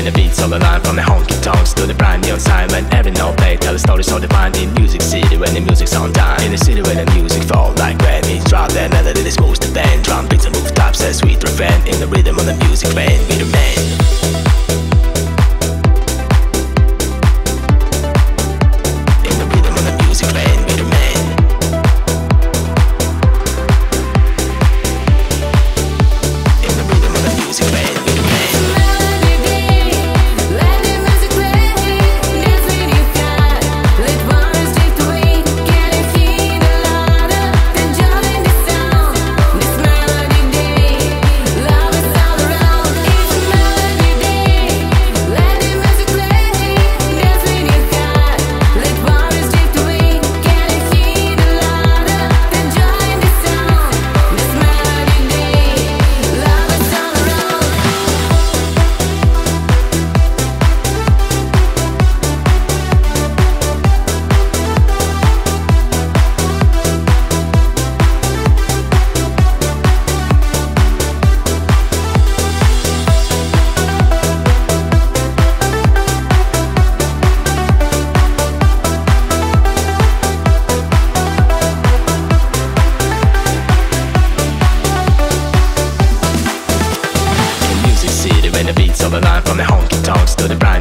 the beats all alive, from the honky tonks to the brand neon sign. When every note play, tell the story so defined in Music City when the music's on time. In the city when the music fall like granny, drop that melody that moves the band. Drum beats and move tops, that sweet refrain. In the rhythm of the music rain, we remain. From the honky tonks to the brand